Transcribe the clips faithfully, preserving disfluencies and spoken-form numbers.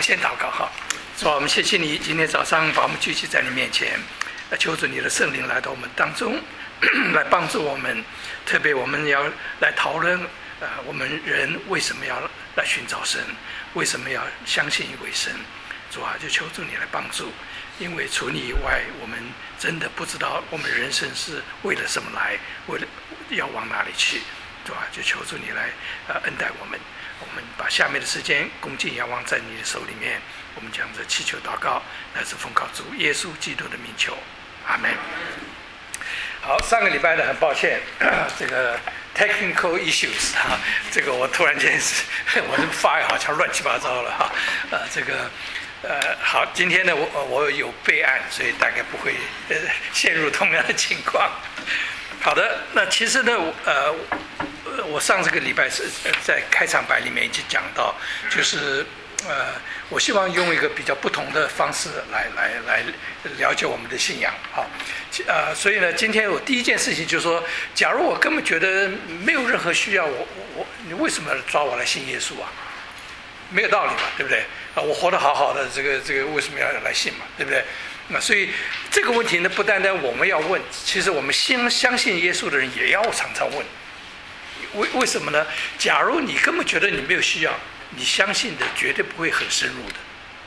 先祷告哈，主啊，我们谢谢你今天早上把我们聚集在你面前，求主你的圣灵来到我们当中，来帮助我们。特别我们要来讨论，呃，我们人为什么要来寻找神，为什么要相信一位神？主啊，就求主你来帮助，因为除你以外，我们真的不知道我们人生是为了什么来，为了要往哪里去。主啊，就求主你来呃恩待我们。我们把下面的时间恭敬仰望在你的手里面，我们将这祈求祷告，乃是奉靠主耶稣基督的名求，阿门。好，上个礼拜呢，很抱歉，这个 technical issues 哈，这个我突然间是，我的发音好像乱七八糟了哈，呃，这个呃，好，今天呢，我我有备案，所以大概不会呃陷入同样的情况。好的，那其实呢，呃，我上这个礼拜是在开场白里面已经讲到，就是呃，我希望用一个比较不同的方式来来来了解我们的信仰，好，呃，所以呢，今天我第一件事情就是说，假如我根本觉得没有任何需要，我我你为什么要抓我来信耶稣啊？没有道理嘛，对不对？啊，我活得好好的，这个这个为什么要来信嘛，对不对？那所以这个问题呢，不单单我们要问，其实我们相相信耶稣的人也要常常问。为为什么呢？假如你根本觉得你没有需要，你相信的绝对不会很深入的。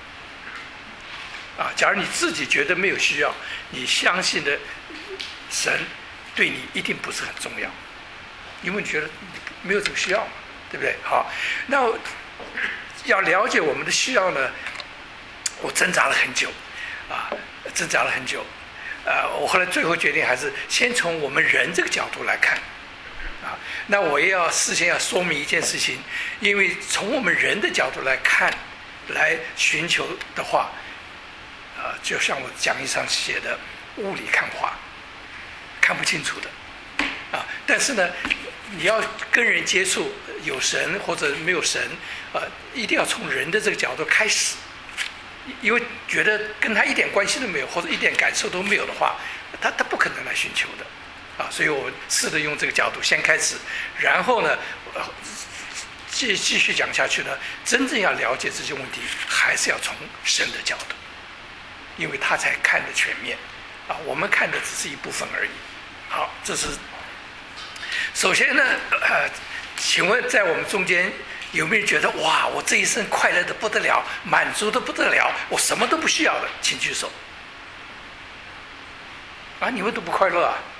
啊，假如你自己觉得没有需要，你相信的神对你一定不是很重要，因为你觉得没有这个需要嘛，对不对？好，那要了解我们的需要呢，我挣扎了很久，啊，挣扎了很久，呃，我后来最后决定还是先从我们人这个角度来看。啊，那我也要事先要说明一件事情，因为从我们人的角度来看，来寻求的话，呃，就像我讲义上写的，雾里看花，看不清楚的，啊，但是呢，你要跟人接触，有神或者没有神，呃，一定要从人的这个角度开始，因为觉得跟他一点关系都没有，或者一点感受都没有的话，他他不可能来寻求的。啊，所以我试着用这个角度先开始，然后呢，继继续讲下去呢。真正要了解这些问题，还是要从神的角度，因为他才看得全面。啊，我们看的只是一部分而已。好，这是首先呢，呃，请问在我们中间有没有人觉得哇，我这一生快乐的不得了，满足的不得了，我什么都不需要了？请举手。啊，你们都不快乐啊？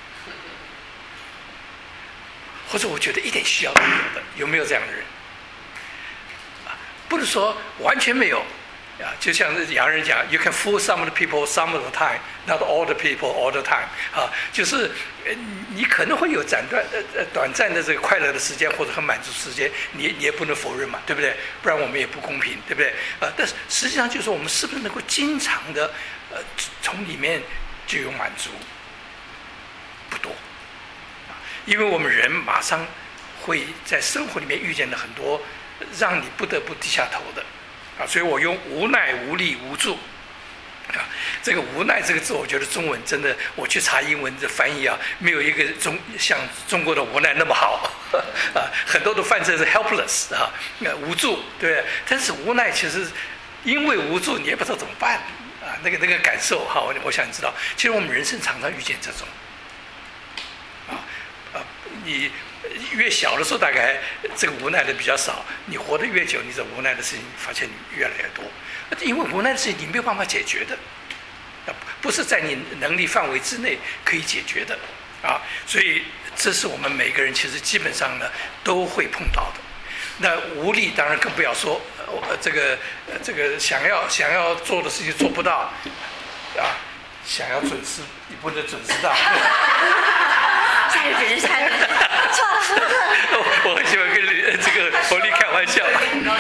或者我觉得一点需要都没有的，有没有这样的人？啊，不能说完全没有，啊，就像洋人讲 ，you can fool some of the people some of the time, not all the people all the time。啊，就是你可能会有短短呃短暂的这个快乐的时间或者很满足时间，你你也不能否认嘛，对不对？不然我们也不公平，对不对？啊，但是实际上就是我们是不是能够经常的呃从里面就有满足？不多。因为我们人马上会在生活里面遇见了很多让你不得不低下头的，啊，所以我用无奈、无力、无助，啊，这个无奈这个字，我觉得中文真的，我去查英文的翻译啊，没有一个中像中国的无奈那么好，啊，很多都翻成是 helpless 啊，无助，对不对？但是无奈其实因为无助，你也不知道怎么办啊，那个那个感受哈，我我想你知道，其实我们人生常常遇见这种。你越小的时候，大概这个无奈的比较少；你活得越久，你这无奈的事情发现你越来越多。因为无奈的事情你没有办法解决的，不是在你能力范围之内可以解决的啊。所以这是我们每个人其实基本上呢都会碰到的。那无力当然更不要说，呃，这个呃这个想要想要做的事情做不到啊，想要准时你不能准时到。 下雨只是下雨，错了。 我很喜欢跟这个侯丽开玩笑。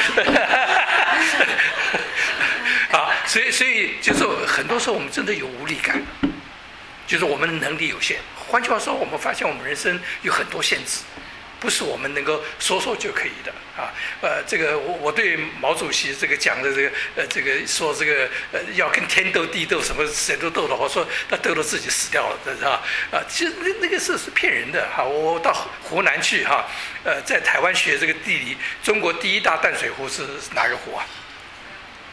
好，所以所以就是很多时候我们真的有无力感，就是我们能力有限。换句话说，我们发现我们人生有很多限制，不是我们能够说说就可以的啊。呃，这个我我对毛主席这个讲的这个呃这个说这个呃要跟天斗地斗什么谁都斗的话，说他斗到自己死掉了，是吧？啊，其实那那个是是骗人的哈。我到湖南去哈，呃，在台湾学这个地理，中国第一大淡水湖是哪个湖啊？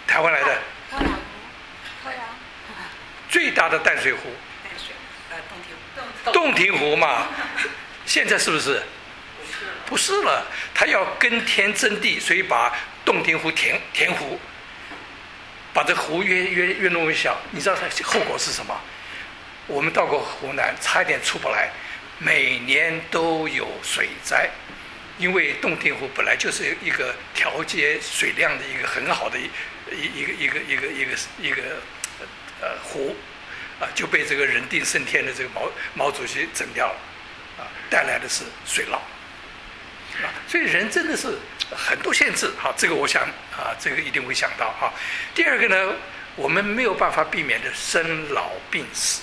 台湾来的。 高粱湖，高粱。 最大的淡水湖。 淡水，呃，洞庭湖。洞庭湖嘛，现在是不是？不是了，他要耕田征地，所以把洞庭湖填填湖，把这湖越越越弄越小。你知道它后果是什么？我们到过湖南，差一点出不来，每年都有水灾，因为洞庭湖本来就是一个调节水量的一个很好的一一个一个一个一个一个呃湖，啊，就被这个人定胜天的这个毛毛主席整掉了，啊，带来的是水涝。啊，所以人真的是很多限制，好，这个我想啊，这个一定会想到哈。第二个呢，我们没有办法避免的生老病死。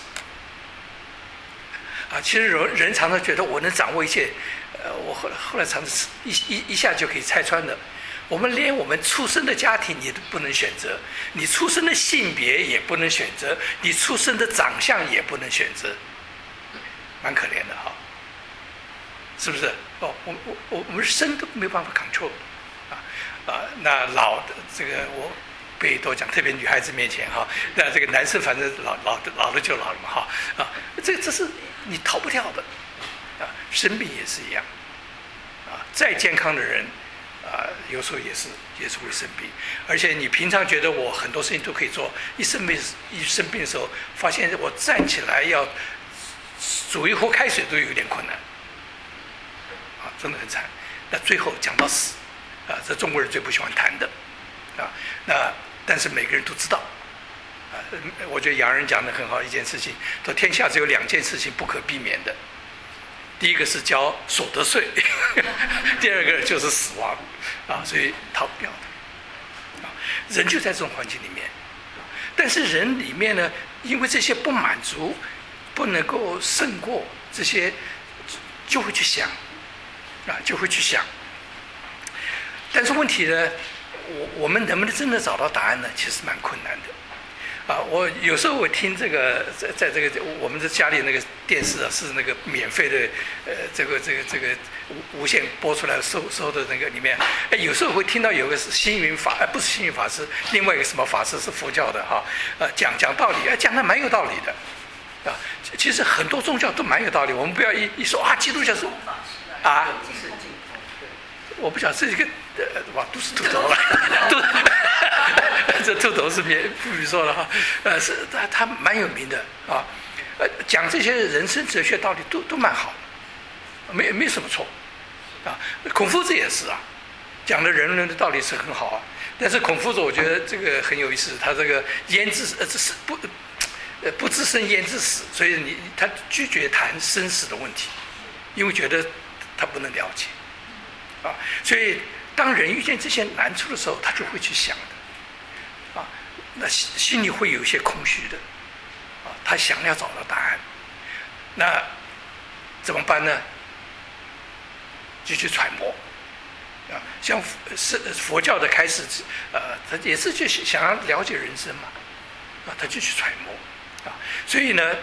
啊，其实人人常常觉得我能掌握一切，呃，我后来后来常常一一一下就可以拆穿的。我们连我们出生的家庭你都不能选择，你出生的性别也不能选择，你出生的长相也不能选择，蛮可怜的哈。是不是？哦，我我我我们生都没有办法 control， 啊啊，那老的这个我不多讲，特别女孩子面前哈，那这个男生反正老老的老了就老了嘛哈啊，这这是你逃不掉的，啊，生病也是一样，啊，再健康的人啊，有时候也是也是会生病，而且你平常觉得我很多事情都可以做，一生病一生病的时候，发现我站起来要煮一壶开水都有点困难。真的很惨，那最后讲到死，啊，这中国人最不喜欢谈的，啊，那但是每个人都知道，啊，我觉得洋人讲的很好一件事情，说天下只有两件事情不可避免的，第一个是交所得税，第二个就是死亡，啊，所以逃不掉的，啊，人就在这种环境里面，但是人里面呢，因为这些不满足，不能够胜过这些，就会去想。啊，就会去想，但是问题呢，我我们能不能真的找到答案呢？其实蛮困难的。啊，我有时候我听这个，在在这个我们这家里那个电视啊，是那个免费的，呃，这个这个这个无无线播出来收收的那个里面，哎，有时候会听到有个是星云法，哎，不是星云法师，另外一个什么法师是佛教的哈，呃，讲讲道理，哎，讲的蛮有道理的，啊，其实很多宗教都蛮有道理，我们不要一一说啊，基督教是。啊，我不晓得这一个呃，哇，都是秃头了，都这秃头是别不必说了哈，呃，是他他蛮有名的啊，呃，讲这些人生哲学道理都都蛮好的，没没什么错，啊，孔夫子也是啊，讲的人伦的道理是很好啊，但是孔夫子我觉得这个很有意思，他这个焉知呃这是不呃不知生焉知死，所以你他拒绝谈生死的问题，因为觉得。他不能了解，啊，所以当人遇见这些难处的时候，他就会去想的，啊，那心心里会有一些空虚的，啊，他想要找到答案，那怎么办呢？就去揣摩，啊，像是佛教的开始，呃，他也是去想要了解人生嘛，啊，他就去揣摩，啊，所以呢，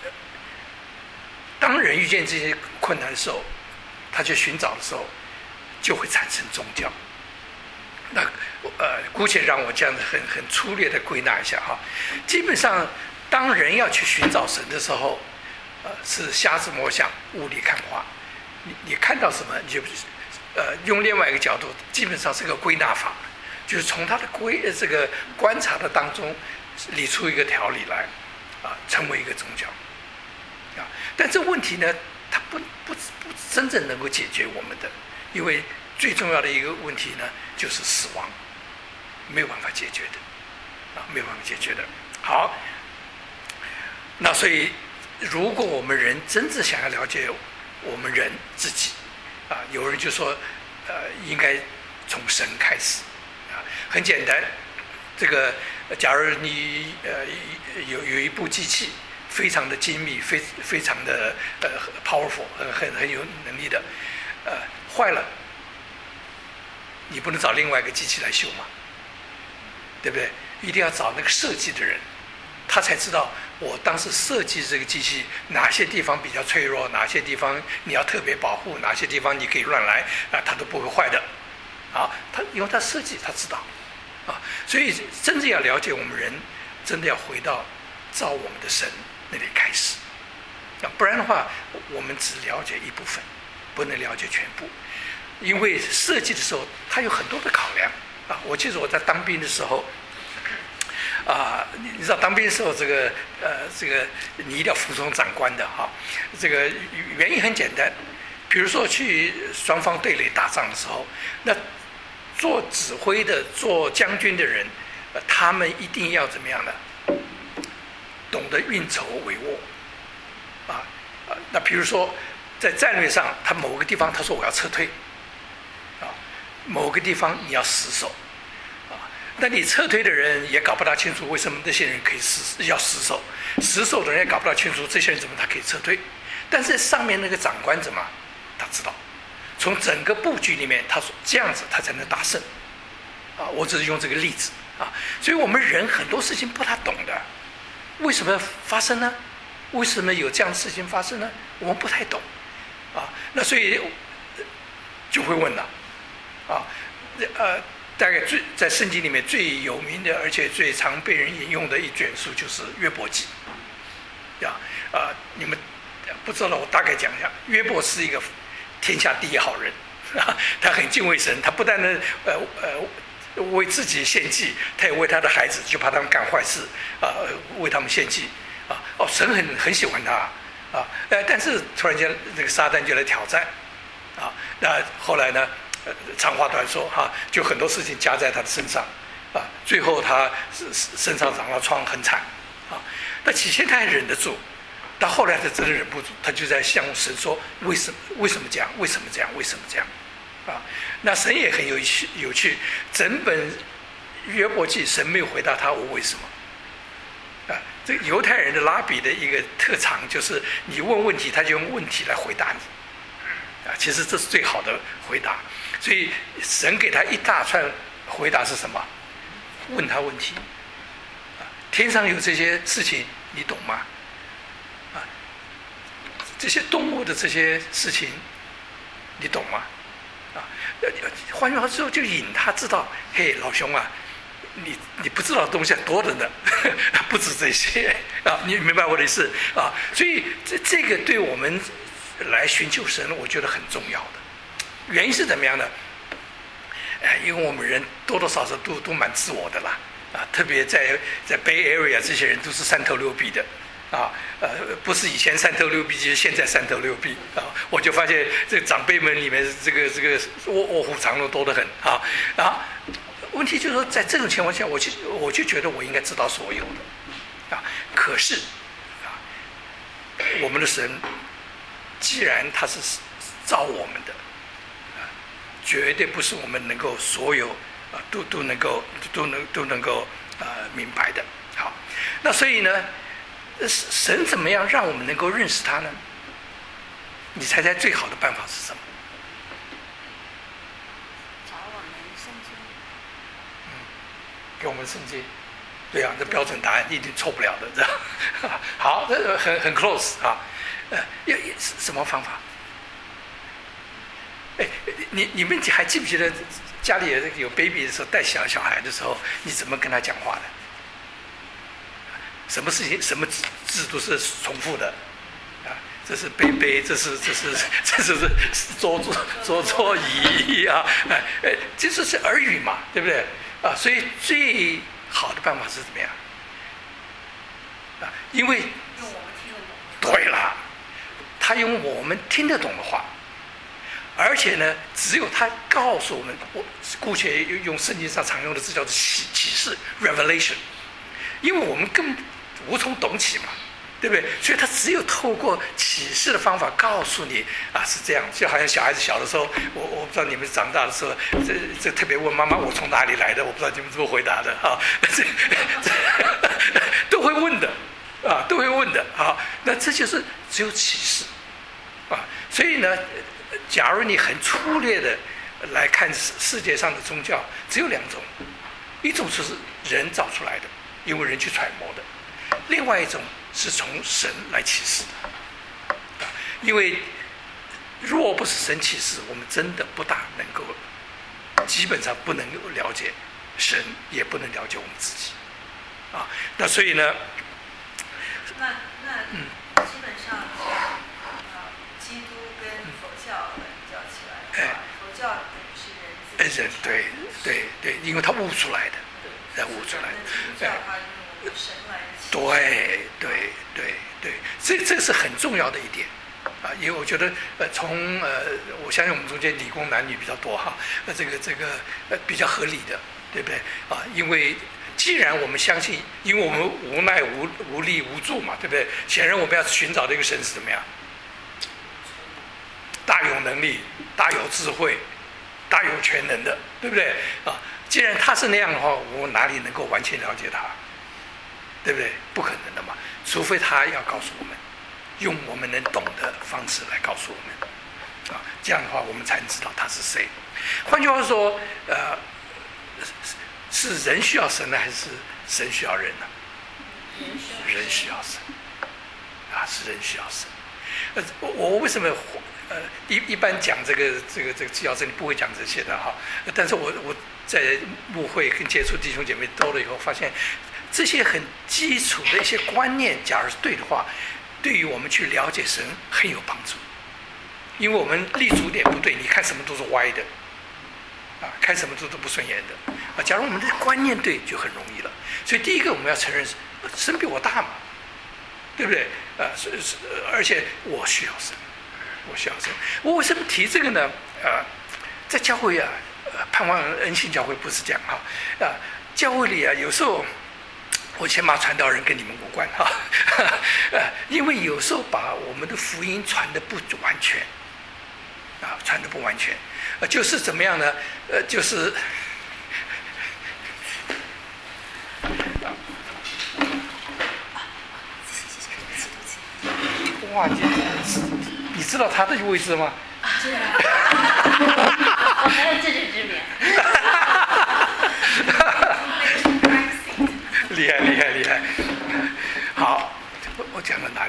当人遇见这些困难的时候。他去寻找的时候，就会产生宗教。那呃，姑且让我这样子很很粗略的归纳一下哈。基本上，当人要去寻找神的时候，呃，是瞎子摸象，雾里看花。你你看到什么，你就呃用另外一个角度，基本上是个归纳法，就是从他的归这个观察的当中理出一个条理来，啊，成为一个宗教。啊，但这问题呢？它不不不真正能够解决我们的，因为最重要的一个问题呢，就是死亡，没有办法解决的，啊，没有办法解决的。好，那所以，如果我们人真正想要了解我们人自己，啊，有人就说，呃，应该从神开始，啊，很简单，这个，假如你呃有有一部机器。非常的精密，非非常的呃 powerful， 很很很有能力的，呃，坏了，你不能找另外一个机器来修嘛，对不对？一定要找那个设计的人，他才知道我当时设计这个机器哪些地方比较脆弱，哪些地方你要特别保护，哪些地方你可以乱来啊，它都不会坏的。啊，他因为他设计，他知道， 啊，所以真正要了解我们人，真的要回到造我们的神那里开始，啊，不然的话，我们只了解一部分，不能了解全部，因为设计的时候它有很多的考量啊。我记得我在当兵的时候。啊，你知道当兵的时候，这个呃，这个你一定要服从长官的哈。这个原因很简单，比如说去双方对垒打仗的时候，那做指挥的、做将军的人，呃，他们一定要怎么样呢？懂得运筹帷幄，啊啊，那比如说在战略上，他某个地方他说我要撤退，啊，某个地方你要死守。那你撤退的人也搞不大清楚为什么这些人可以死要死守，死守的人也搞不大清楚这些人怎么他可以撤退，但是上面那个长官怎么他知道，从整个布局里面他说这样子他才能打胜，啊，我只是用这个例子啊，所以我们人很多事情不太懂的，为什么发生呢？为什么有这样的事情发生呢？我们不太懂，啊，那所以就会问了，啊，呃。大概最在圣经里面最有名的，而且最常被人引用的一卷书就是约伯记，呀啊，你们不知道，我大概讲一下。约伯是一个天下第一好人，啊，他很敬畏神，他不但能呃呃为自己献祭，他也为他的孩子，就怕他们干坏事啊，为他们献祭啊。哦，神很很喜欢他啊，呃，但是突然间这个撒旦就来挑战啊，那后来呢？长话短说哈，就很多事情加在他的身上，啊，最后他身上长了疮，很惨，啊，那起先他还忍得住，到后来他真的忍不住，他就在向神说：为什么？为什么这样？为什么这样？为什么这样？啊，那神也很有趣，有趣，整本约伯记神没有回答他我为什么，啊，这个犹太人的拉比的一个特长就是你问问题，他就用问题来回答你，啊，其实这是最好的回答。所以神给他一大串回答是什么？问他问题，啊，天上有这些事情，你懂吗？啊，这些动物的这些事情，你懂吗？啊，换句话说，就引他知道，嘿，老兄啊，你你不知道的东西多着呢，不止这些啊，你明白我的意思啊？所以这这个对我们来寻求神，我觉得很重要的。原因是怎么样呢？哎，因为我们人多多少少都都蛮自我的啦，啊，特别在在 Bay Area 这些人都是三头六臂的，啊，呃，不是以前三头六臂，就是现在三头六臂啊。我就发现这个长辈们里面，这个这个卧卧虎藏龙多得很啊。啊，问题就是说，在这种情况下，我就我就觉得我应该知道所有的，啊，可是啊，我们的神既然他是造我们的。绝对不是我们能够所有啊都都能够都能都能够啊、呃、明白的。好，那所以呢，神怎么样让我们能够认识他呢？你猜猜最好的办法是什么？ 找我们圣经。 嗯，给我们圣经。对啊，这标准答案一定错不了的，这样。好，这很很 close 啊。呃，有什么方法？哎，你你们还记不记得家里有 baby 的时候，带小小孩的时候，你怎么跟他讲话的？什么事情、什么字字都是重复的，啊，这是杯杯，这是这是这是桌桌桌桌椅啊，哎哎，这就是耳语嘛，对不对？啊，所以最好的办法是怎么样？啊，因为用我们听得懂。 对了，他用我们听得懂的话。而且呢，只有他告诉我们，我姑且用圣经上常用的字叫做启启示 （revelation）， 因为我们更无从懂起嘛，对不对？所以他只有透过启示的方法告诉你啊，是这样。就好像小孩子小的时候，我我不知道你们长大的时候，这这特别问妈妈我从哪里来的，我不知道你们怎么回答的啊，这这都会问的啊，都会问的啊。那这就是只有启示啊，所以呢。假如你很粗略的来看世界上的宗教，只有两种，一种就是人造出来的，因为人去揣摩的；另外一种是从神来启示的。因为若不是神启示，我们真的不大能够，基本上不能够了解神也不能了解我们自己，啊，那所以呢， 那那嗯，基本上像呃基督跟佛教比较起来的话，佛教等于是人自己人对对对，因为他悟出来的，人悟出来的， 基督教的话用神来的启示， 对对对对，这这是很重要的一点。啊，因为我觉得，呃，从呃，我相信我们中间理工男女比较多哈，那这个这个呃比较合理的，对不对？啊，因为既然我们相信，因为我们无奈无无力无助嘛，对不对？显然我们要寻找的一个神是怎么样？大有能力、大有智慧、大有全能的，对不对？啊，既然他是那样的话，我哪里能够完全了解他？对不对？不可能的嘛，除非他要告诉我们。用我们能懂的方式来告诉我们，啊，这样的话我们才能知道他是谁。换句话说，呃，是人需要神呢，还是神需要人呢？人需要神，啊，是人需要神。呃，我我为什么呃一一般讲这个这个这个治疗真理不会讲这些的哈？但是我我在牧会跟接触弟兄姐妹多了以后，发现这些很基础的一些观念，假如是对的话。对于我们去了解神很有帮助，因为我们立足点不对，你看什么都是歪的，啊，看什么都都不顺眼的，啊，假如我们的观念对，就很容易了。所以第一个我们要承认，神比我大嘛，对不对？啊，是是，而且我需要神，我需要神。我为什么提这个呢？啊，在教会啊，呃，盼望恩信教会不是这样哈，啊，教会里啊，有时候。我先把传道人跟你们无关哈，呃，因为有时候把我们的福音传得不完全，啊，传得不完全，呃，就是怎么样呢？呃，就是，哇，你你知道他的位置吗？ 知道，我还有自知之明。 厉害厉害厉害！好，我我讲到哪里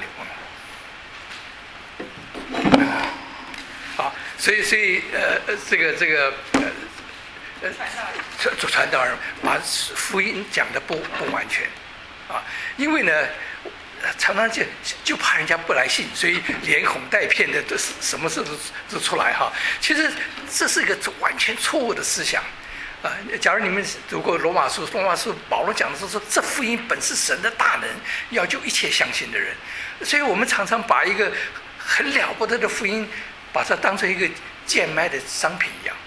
忘了？好，所以所以呃这个这个呃呃传传道人把福音讲的不不完全啊，因为呢常常就就怕人家不来信，所以连哄带骗的都是什么事都都出来哈。其实这是一个完全错误的思想。啊，假如你们读过罗马书，罗马书保罗讲的是说，这福音本是神的大能，要救一切相信的人。所以我们常常把一个很了不得的福音，把它当成一个贱卖的商品一样。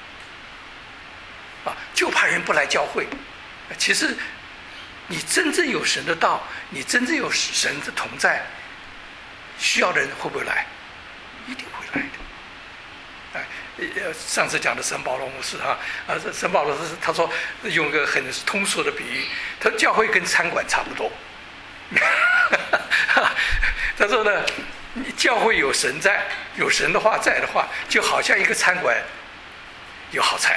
啊，就怕人不来教会。其实，你真正有神的道，你真正有神的同在，需要的人会不会来？一定会来的。哎。呃，上次讲的神保罗牧师哈，啊，神保罗是他说用个很通俗的比喻，他说教会跟餐馆差不多。他说呢，教会有神在，有神的话在的话，就好像一个餐馆有好菜。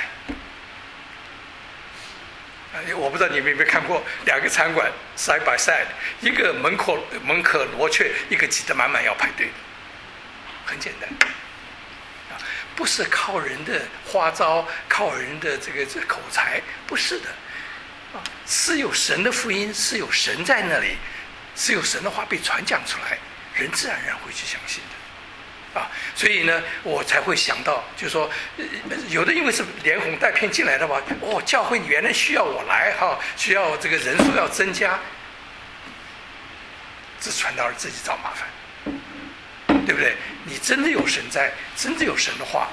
啊，我不知道你们有没有看过两个餐馆 side by side， 一个门口门可罗雀，一个挤得满满要排队的，很简单。不是靠人的花招，靠人的这个这口才，不是的，啊，是有神的福音，是有神在那里，是有神的话被传讲出来，人自然而然会去相信的，啊，所以呢，我才会想到，就是说，有的因为是连哄带骗进来的话，哦，教会原来需要我来哈，需要这个人数要增加，这传道人自己找麻烦。对不对？你真的有神在，真的有神的话，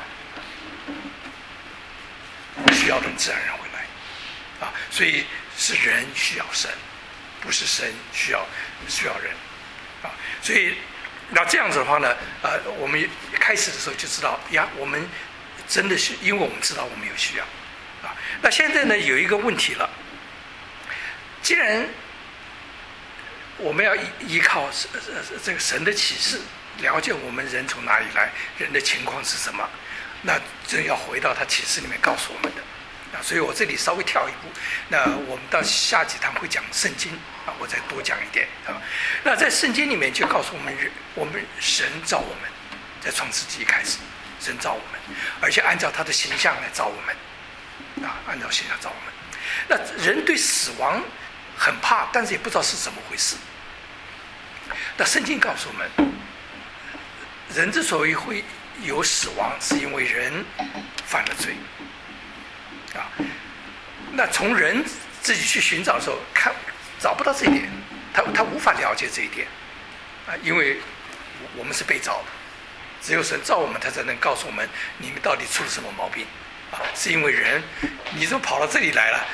需要人自然而然会来，啊，所以是人需要神，不是神需要需要人，啊，所以那这样子的话呢，呃，我们开始的时候就知道呀，我们真的是因为我们知道我们有需要，啊，那现在呢有一个问题了，既然我们要依依靠这个神的启示。了解我们人从哪里来，人的情况是什么，那真要回到他启示里面告诉我们的，啊，所以我这里稍微跳一步，那我们到下几堂会讲圣经啊，我再多讲一点啊。那在圣经里面就告诉我们，我们神造我们，在创世纪一开始，神造我们，而且按照他的形象来造我们，啊，按照形象造我们。 那人对死亡很怕，但是也不知道是怎么回事。那圣经告诉我们，人之所以会有死亡，是因为人犯了罪啊。那从人自己去寻找的时候，看找不到这一点，他他无法了解这一点啊，因为我们是被造的，只有神造我们，他才能告诉我们你们到底出了什么毛病啊？是因为人，你怎么跑到这里来了？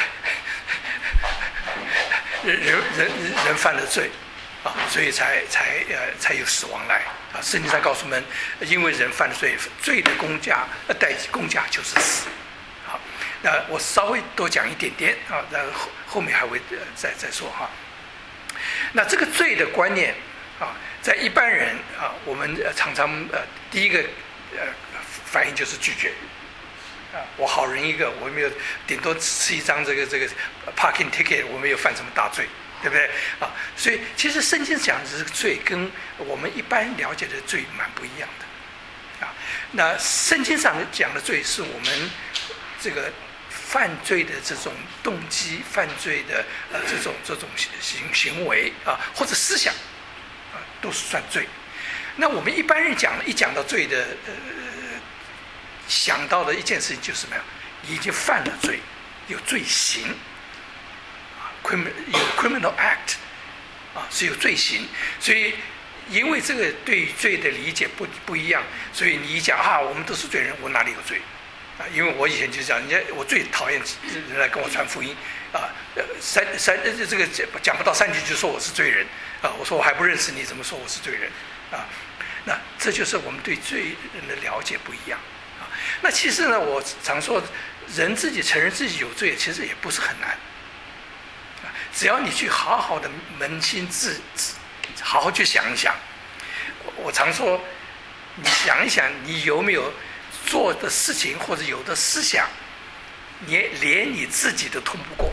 人人人人犯了罪啊，所以才才呃才有死亡来啊。圣经上告诉我们，因为人犯了罪，罪的公价呃代公价就是死。好，那我稍微多讲一点点啊，然后后面还会呃再再说哈。那这个罪的观念啊，在一般人啊，我们常常呃第一个呃反应就是拒绝。啊，我好人一个，我没有顶多吃一张这个这个 parking ticket， 我没有犯什么大罪，对不对啊？所以其实圣经讲的这个罪，跟我们一般了解的罪蛮不一样的啊。那圣经上讲的罪，是我们这个犯罪的这种动机、犯罪的呃这种这种行行为啊，或者思想啊，都是算罪。那我们一般人讲一讲到罪的呃。想到的一件事情就是什么呀？你已经犯了罪，有罪行啊 ，criminal 有 criminal act 啊，是有罪行。所以，因为这个对于罪的理解不不一样，所以你一讲啊，我们都是罪人，我哪里有罪啊？因为我以前就讲，人家我最讨厌人来跟我传福音啊，三三这个讲不到三句就说我是罪人啊，我说我还不认识你，怎么说我是罪人啊？那这就是我们对罪人的了解不一样。那其实呢，我常说，人自己承认自己有罪，其实也不是很难。只要你去好好的扪心自，好好去想一想。我常说，你想一想，你有没有做的事情或者有的思想，你连你自己都通不过。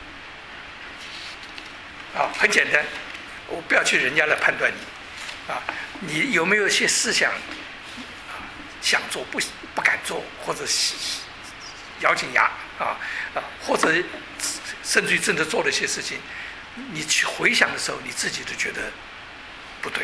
啊，很简单，我不要去人家来判断你。啊，你有没有一些思想，想做不不敢做，或者咬紧牙啊啊，或者甚至于真的做了一些事情，你去回想的时候，你自己都觉得不对。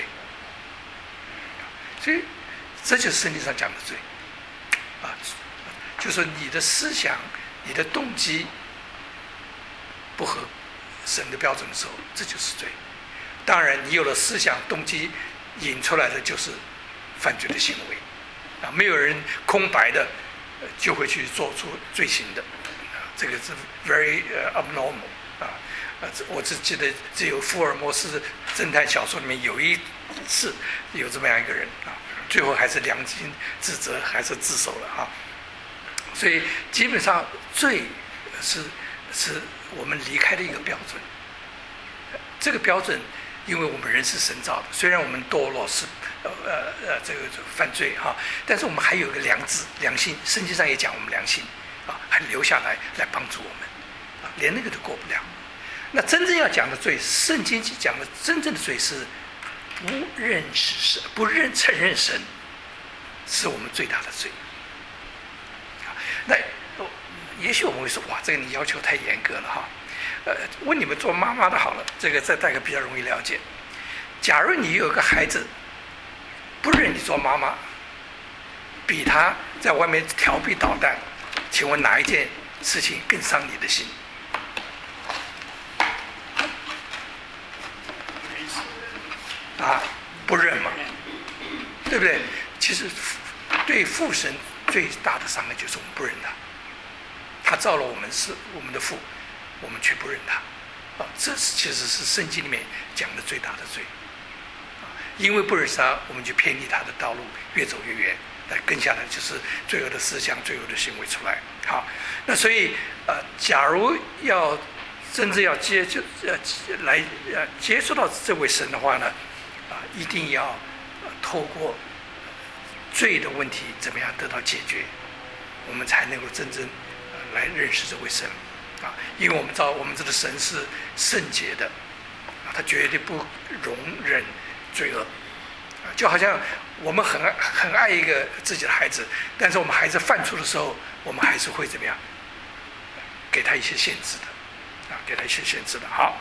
所以这就是圣经上讲的罪啊，就是你的思想、你的动机不合神的标准的时候，这就是罪。当然，你有了思想、动机，引出来的就是犯罪的行为。啊，没有人空白的就会去做出罪行的，啊，这个是 very abnormal 啊啊！我只记得只有福尔摩斯侦探小说里面有一次有这么样一个人啊，最后还是良心自责，还是自首了啊。所以基本上罪是是我们离开的一个标准，这个标准。因为我们人是神造的，虽然我们堕落是呃呃呃这个犯罪哈、啊，但是我们还有个良知、良心，圣经上也讲我们良心啊，还留下来来帮助我们啊，连那个都过不了。那真正要讲的罪，圣经讲的真正的罪是不认识神、不认承认神，是我们最大的罪。啊，那也许我们会说，哇，这个你要求太严格了哈。呃，问你们做妈妈的好了，这个再大概比较容易了解。假如你有个孩子不认你做妈妈，比他在外面调皮捣蛋，请问哪一件事情更伤你的心？啊，不认嘛，对不对？其实对父神最大的伤害就是我们不认他，他造了我们是我们的父。我们却不认他，啊，这其实是圣经里面讲的最大的罪，啊，因为不认识他，我们就偏离他的道路，越走越远，那跟下来就是罪恶的思想、罪恶的行为出来。好，那所以呃，假如要真正要接就呃来呃接触到这位神的话呢，啊，一定要、呃、透过罪的问题怎么样得到解决，我们才能够真正、呃、来认识这位神。啊，因为我们知道我们这个神是圣洁的，啊，他绝对不容忍罪恶，啊，就好像我们很爱很爱一个自己的孩子，但是我们孩子犯错的时候，我们还是会怎么样？ 给他一些限制的，啊，给他一些限制的。好，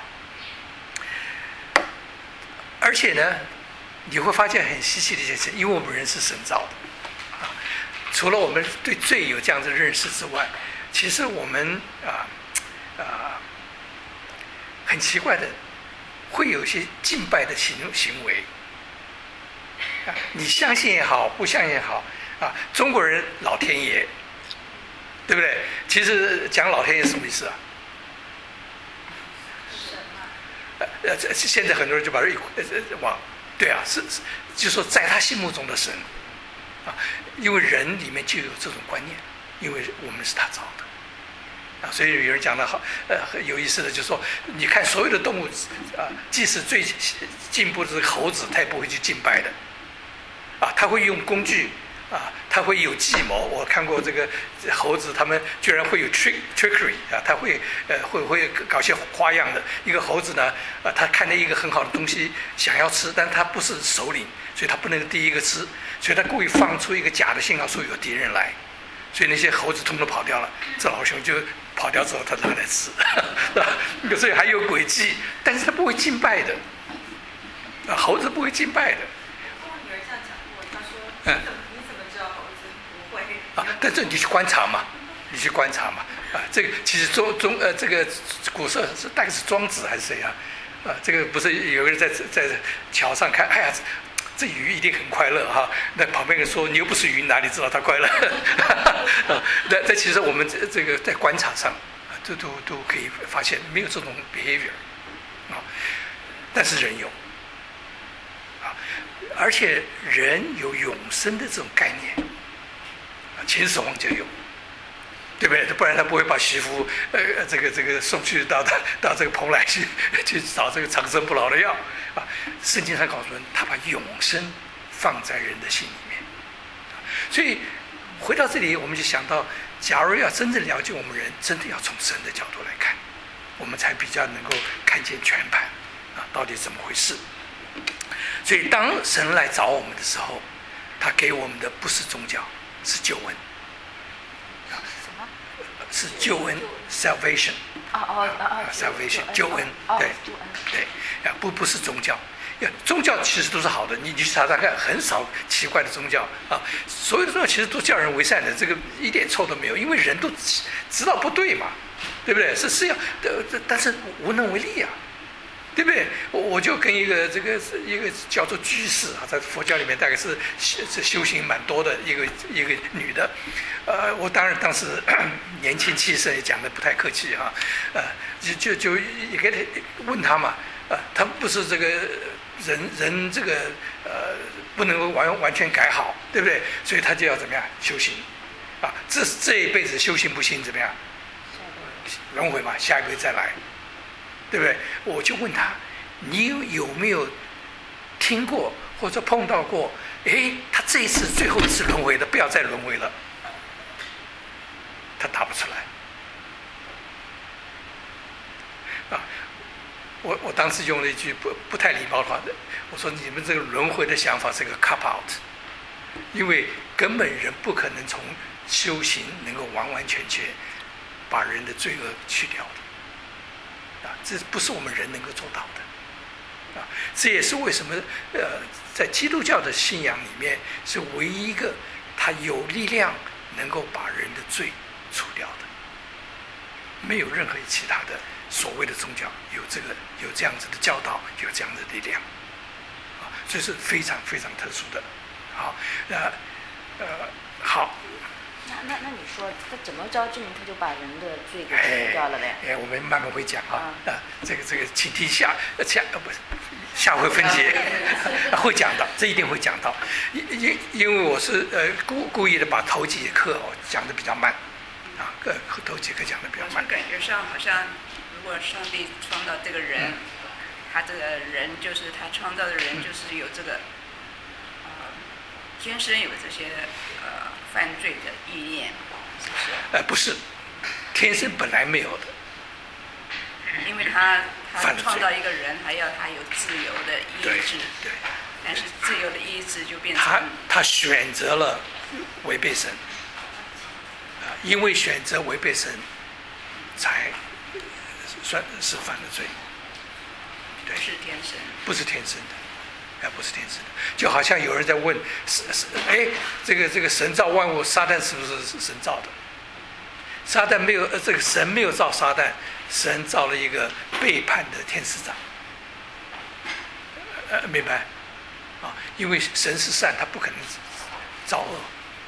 而且呢，你会发现很稀奇的一件事，因为我们人是神造的，啊，除了我们对罪有这样的认识之外，其实我们啊啊很奇怪的，会有一些敬拜的行行为。啊，你相信也好，不相信也好，啊，中国人老天爷，对不对？其实讲老天爷什么意思啊？呃呃，现在很多人就把这往对啊，是是，就说在他心目中的神，啊，因为人里面就有这种观念，因为我们是他造的，啊，所以有人讲的好，呃，很有意思的，就是说，你看所有的动物，啊，即使最进步的猴子，它也不会去敬拜的。啊，他会用工具，啊，他会有计谋。我看过这个猴子，他们居然会有 trick trickery 啊，他会呃会会搞些花样的。一个猴子呢，啊，他看见一个很好的东西想要吃，但他不是首领，所以他不能第一个吃，所以他故意放出一个假的信号，说有敌人来，所以那些猴子通通跑掉了。这老熊就跑掉之后，他拿来吃，所以还有诡计，但是他不会敬拜的，啊，猴子不会敬拜的。 嗯，你怎么知道猴子不会？ 啊，但是你去观察嘛，你去观察嘛，啊，这个其实中中呃，这个古时候是大概是庄子还是谁啊？啊，这个不是有个人在在桥上看，哎呀，这鱼一定很快乐哈。那旁边人说你又不是鱼，哪里知道它快乐？啊，那这其实我们这这个在观察上啊，都都都可以发现没有这种 behavior 啊，但是人有。而且人有永生的这种概念，啊，秦始皇就有，对不对？不然他不会把媳妇呃这个这个送去到到这个蓬莱去去找这个长生不老的药啊。圣经上告诉人，他把永生放在人的心里面。所以回到这里，我们就想到，假如要真正了解我们人，真的要从神的角度来看，我们才比较能够看见全盘啊，到底怎么回事。所以，当神来找我们的时候，他给我们的不是宗教，是救恩。 什么？ 是救恩 ，salvation。 哦哦哦 ，salvation， 救恩，对，对，啊，不不是宗教。宗教其实都是好的，你你去查查看，很少奇怪的宗教啊。所有的宗教其实都叫人为善的，这个一点错都没有，因为人都知道不对嘛，对不对？是是要，但是无能为力啊。对不对？我我就跟一个这个一个叫做居士啊，在佛教里面大概是是修行蛮多的一个一个女的，呃，我当然当时年轻气盛，也讲的不太客气哈，呃，就就就也给他问他嘛，呃，他不是这个人人这个呃不能够完完全改好，对不对？所以他就要怎么样修行，啊，这这一辈子修行不行怎么样？轮回嘛，下一辈再来。对不对？我就问他，你有有没有听过或者碰到过？哎，他这一次最后一次轮回的，不要再轮回了。他答不出来。啊，我我当时用了一句不不太礼貌的话，我说你们这个轮回的想法是个 cop out， 因为根本人不可能从修行能够完完全全把人的罪恶去掉的。这不是我们人能够做到的，啊，这也是为什么呃，在基督教的信仰里面是唯一一个它有力量能够把人的罪除掉的，没有任何其他的所谓的宗教有这个有这样子的教导，有这样的力量，啊，这是非常非常特殊的，好，呃呃好。 那那那你说他怎么着证明他就把人的罪给除掉了嘞？ 哎，哎我们慢慢会讲啊，啊，这个这个，请听下下呃不是下回分解，会讲到，这一定会讲到，因因因为我是呃故故意的把头几节课哦讲的比较慢，啊，呃头几课讲的比较慢。 感觉上好像，如果上帝创造这个人，嗯、他这个人就是他创造的人就是有这个，呃，天生有这些呃。犯罪的意念，是不是？ 呃，不是，天生本来没有的。 因为他他创造一个人，还要他有自由的意志。 对。对。 但是自由的意志就变成他他选择了违背神，啊，因为选择违背神， 才算是犯了罪。对， 是天生， 不是天生的，啊，不是天生的。就好像有人在问，是是，哎，这个这个神造万物，撒旦是不是神造的？撒旦没有，呃，这个神没有造撒旦，神造了一个背叛的天使长。呃，明白？啊，因为神是善，他不可能造恶。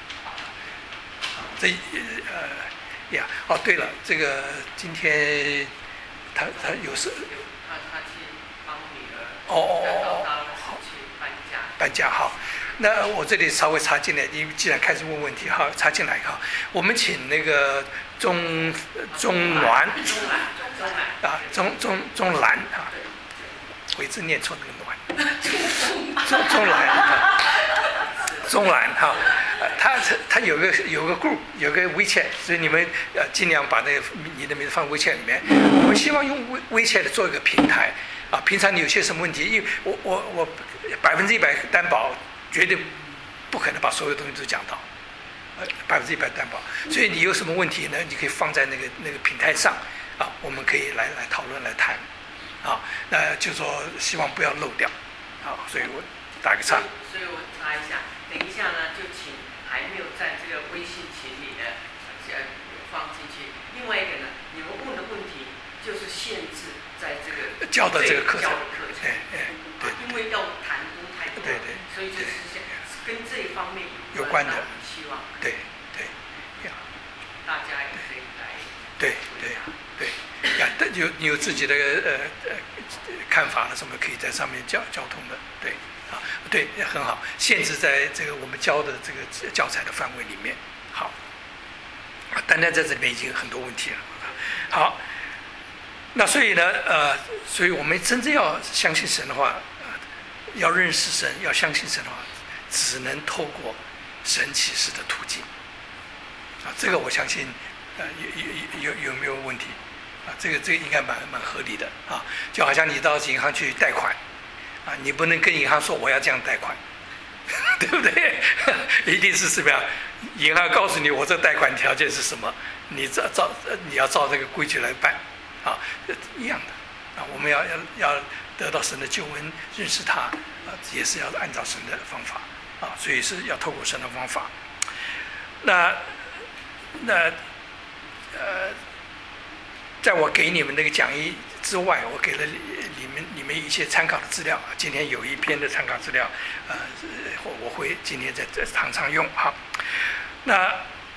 这呃呀，哦，对了，这个今天他他有时他他去帮女儿， 哦哦哦哦， 好去搬家， 搬家好。那我这里稍微插进来，你既然开始问问题，好，插进来哈。我们请那个钟钟鸾中兰中兰啊，钟钟钟兰啊，我一直念错那个鸾，钟钟兰啊，钟兰哈。他他有个有个 group 有个 WeChat， 所以你们呃尽量把那个你的名字放 WeChat 里面。我们希望用 WeChat 做一个平台啊。平常你有些什么问题，因为我我我百分之一百担保，绝对不可能把所有东西都讲到，呃百分之一百担保。所以你有什么问题呢？你可以放在那个那个平台上啊，我们可以来来讨论来谈啊。那就说希望不要漏掉啊，所以我打个岔。 所以我查一下，等一下呢就请。还没有在这个微信群里的呃放进去。另外一个呢，你们问的问题就是限制在这个教的这个课程， 教的课程， 哎哎，对， 因为要谈都太多， 对对， 所以就是跟这一方面有关的， 希望对对呀， 大家也可以来， 对对对呀，但有你有自己的呃呃看法了，什么可以在上面交交通的，对。啊，对，很好，限制在这个我们教的这个教材的范围里面。好，单单在这里面已经很多问题了。好，那所以呢，呃，所以我们真正要相信神的话，呃、要认识神，要相信神的话，只能透过神启示的途径。啊，这个我相信，呃，有有有有没有问题？啊，这个这个应该蛮蛮合理的啊，就好像你到银行去贷款。啊，你不能跟银行说我要这样贷款，对不对？一定是什么样？银行告诉你我这贷款条件是什么，你照照你要照这个规矩来办，啊，一样的。啊，我们要要要得到神的救恩，认识他，啊，也是要按照神的方法，啊，所以是要透过神的方法。那那呃，在我给你们那个讲义之外，我给了你们你们一些参考的资料。今天有一篇的参考资料，呃，我会今天在在堂上用哈。那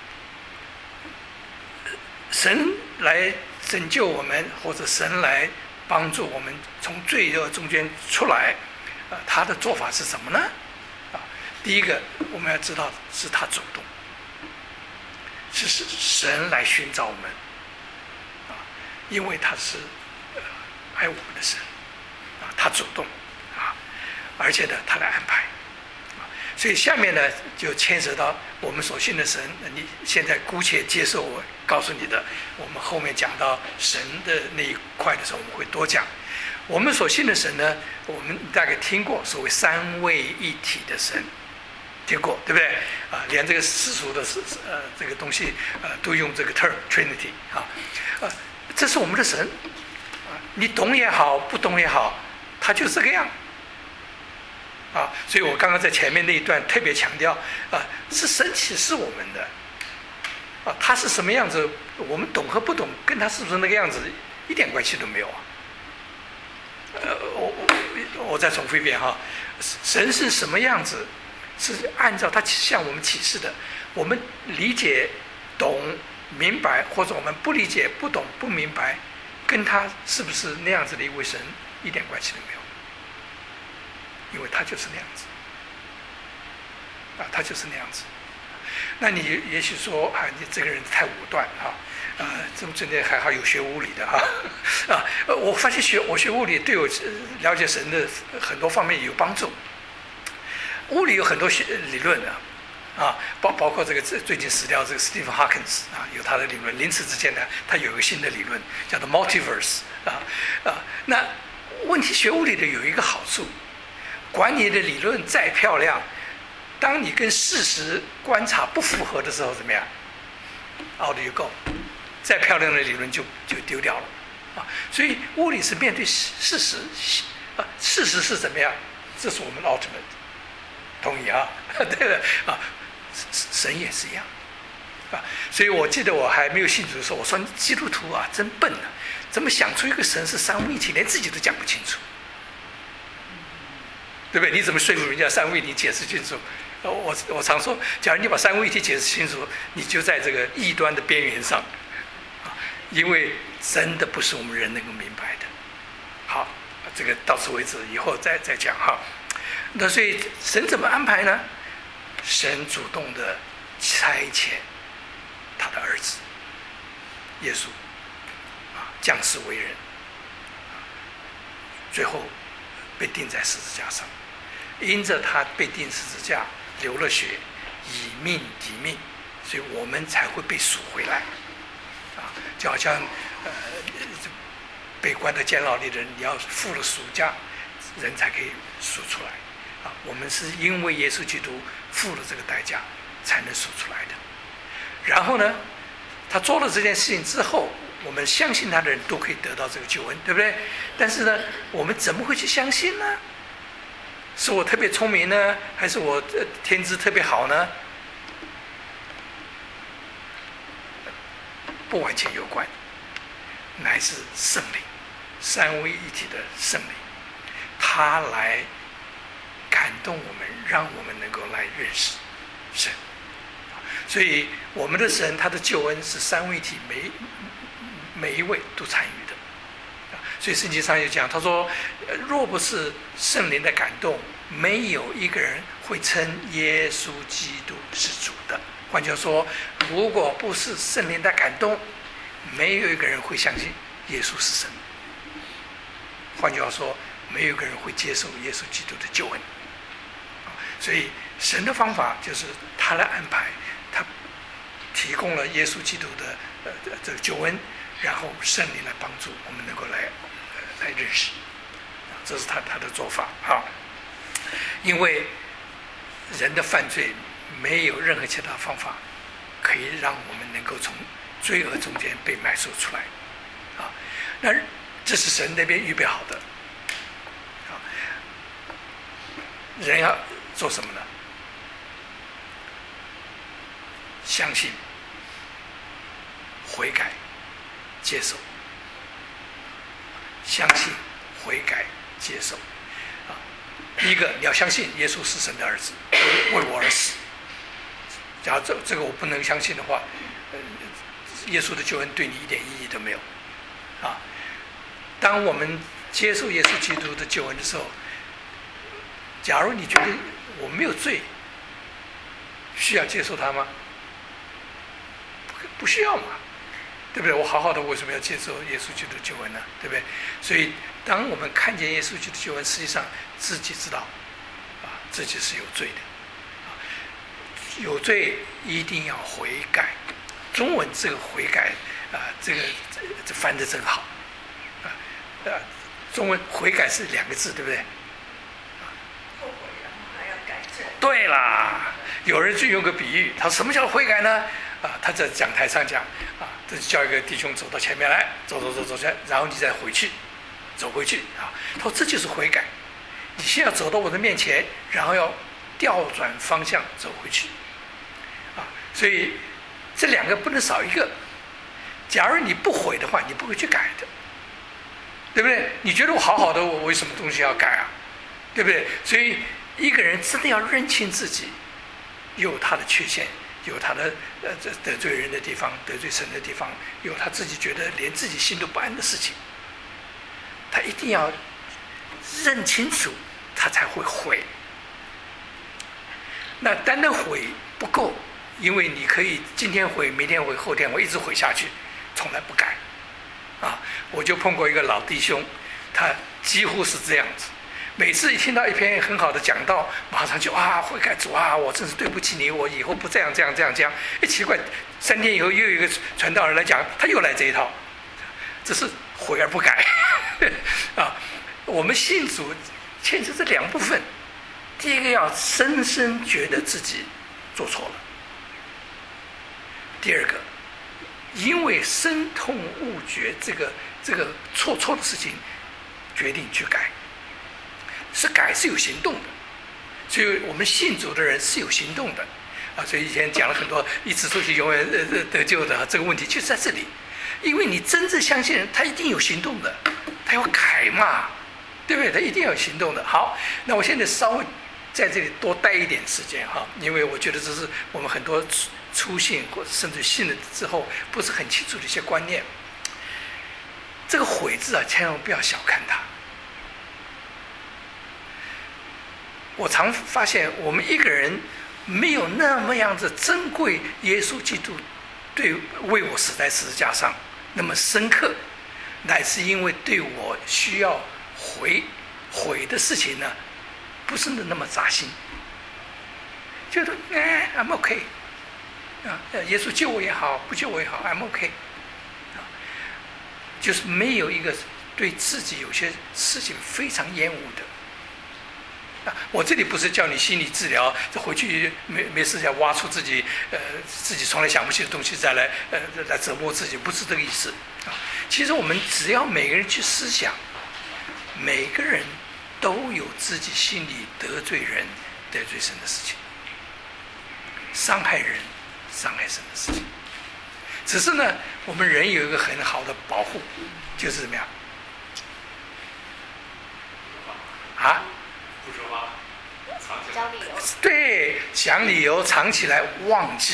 神来拯救我们，或者神来帮助我们从罪恶中间出来，呃，他的做法是什么呢？啊，第一个我们要知道是他主动，是是神来寻找我们，啊，因为他是。爱我们的神啊，他主动啊，而且呢，他来安排啊，所以下面呢就牵涉到我们所信的神。你现在姑且接受我告诉你的，我们后面讲到神的那一块的时候，我们会多讲。我们所信的神呢，我们大概听过所谓三位一体的神，听过对不对啊？连这个世俗的呃这个东西呃都用这个 term Trinity 啊，呃，这是我们的神。你懂也好，不懂也好，他就这个样啊。所以我刚刚在前面那一段特别强调啊，是神启示我们的啊，他是什么样子，我们懂和不懂，跟他是不是那个样子一点关系都没有啊。呃，我我我再重复一遍哈，神是什么样子，是按照他向我们启示的，我们理解、懂、明白，或者我们不理解、不懂、不明白。跟他是不是那样子的一位神一点关系都没有，因为他就是那样子啊，他就是那样子。那你也许说啊，你这个人太武断啊，啊，这么真的还好有学物理的哈啊，我发现学我学物理对我了解神的很多方面有帮助。物理有很多学理论啊。啊，包包括这个最近死掉这个 Stephen Hawking 啊，有他的理论。临死之前呢，他有一个新的理论叫做 multiverse 啊啊。那问题学物理的有一个好处，管你的理论再漂亮，当你跟事实观察不符合的时候，怎么样 ？Out you go 再漂亮的理论就就丢掉了啊。所以物理是面对事实啊，事实是怎么样？这是我们 ultimate， 同意啊？对了啊，神也是一样啊。所以我记得我还没有信主的时候，我说基督徒啊真笨啊，怎么想出一个神是三位一体，连自己都讲不清楚？对不对？你怎么说服人家三位一体解释清楚？我我常说，假如你把三位一体解释清楚，你就在这个异端的边缘上，啊，因为真的不是我们人能够明白的。好，这个到此为止，以后再再讲哈。那所以神怎么安排呢？神主动的差遣他的儿子耶稣，啊，降世为人，最后被钉在十字架上。因着他被钉十字架，流了血，以命抵命，所以我们才会被赎回来。啊，就好像呃被关在监牢里的人，你要付了赎价，人才可以赎出来。啊，我们是因为耶稣基督付了这个代价，才能赎出来的。然后呢，他做了这件事情之后，我们相信他的人都可以得到这个救恩，对不对？但是呢，我们怎么会去相信呢？是我特别聪明呢，还是我天资特别好呢？不完全有关，乃是圣灵，三位一体的圣灵，他来感动我们，让我们能够来认识神。所以我们的神，他的救恩是三位一体，每每一位都参与的。所以圣经上有讲，他说若不是圣灵的感动，没有一个人会称耶稣基督是主的。换句话说，如果不是圣灵的感动，没有一个人会相信耶稣是神。换句话说，没有一个人会接受耶稣基督的救恩。所以神的方法就是他来安排，他提供了耶稣基督的呃这个救恩，然后圣灵来帮助我们能够来呃来认识，这是他他的做法哈。因为人的犯罪没有任何其他方法可以让我们能够从罪恶中间被买赎出来啊。那这是神那边预备好的啊。人要做什么呢？相信、悔改、接受。相信、悔改、接受。啊，第一个你要相信耶稣是神的儿子，为我而死。假如这这个我不能相信的话，呃，耶稣的救恩对你一点意义都没有。啊，当我们接受耶稣基督的救恩的时候，假如你觉得我没有罪，需要接受他吗？不，不需要嘛。对不对？我好好的为什么要接受耶稣基督的救恩呢？对不对？所以当我们看见耶稣基督的救恩，实际上自己知道啊，自己是有罪的啊，有罪一定要悔改。中文这个悔改啊，这个这这翻得真好啊啊！中文悔改是两个字，对不对？ 后悔然后还要改正。 对啦，有人就用个比喻，他说什么叫悔改呢？啊，他在讲台上讲啊，这叫一个弟兄走到前面来，走走走走下，然后你再回去，走回去啊。他说这就是悔改，你先要走到我的面前，然后要调转方向走回去，啊，所以这两个不能少一个。假如你不悔的话，你不会去改的，对不对？你觉得我好好的，我为什么东西要改啊？对不对？所以一个人真的要认清自己有他的缺陷。有他的呃得罪人的地方，得罪神的地方，有他自己觉得连自己心都不安的事情，他一定要认清楚，他才会悔。那单单悔不够，因为你可以今天悔，明天悔，后天悔，一直悔下去，从来不改。啊，我就碰过一个老弟兄，他几乎是这样子。每次一听到一篇很好的讲道，马上就啊悔改主啊，我真是对不起你，我以后不这样这样这样这样。哎，奇怪，三天以后又有一个传道人来讲，他又来这一套，这是悔而不改啊。我们信主牵扯这两部分，第一个要深深觉得自己做错了，第二个因为深痛恶绝这个这个错错的事情，决定去改，是改是有行动的，所以我们信主的人是有行动的啊。所以以前讲了很多一次出去永远呃得救的这个问题，就是在这里，因为你真正相信人，他一定有行动的，他要改嘛，对不对？他一定要有行动的。好，那我现在稍微在这里多待一点时间哈，因为我觉得这是我们很多初信或者甚至信了之后不是很清楚的一些观念。这个悔字啊，千万不要小看它。我常发现，我们一个人没有那么样子珍贵耶稣基督对为我死在十字架上那么深刻，乃是因为对我需要悔悔的事情呢，不是那么扎心，觉得哎 ，I'm OK 啊，耶稣救我也好，不救我也好 ，I'm OK 啊，就是没有一个对自己有些事情非常厌恶的。啊，我这里不是叫你心理治疗，回去没没事要挖出自己呃自己从来想不起的东西再来呃来折磨自己，不是这个意思啊。其实我们只要每个人去思想，每个人都有自己心里得罪人、得罪神的事情，伤害人、伤害神的事情。只是呢，我们人有一个很好的保护，就是怎么样？啊？ 不说话，藏起来。 找理由。 对，想理由藏起来，忘记。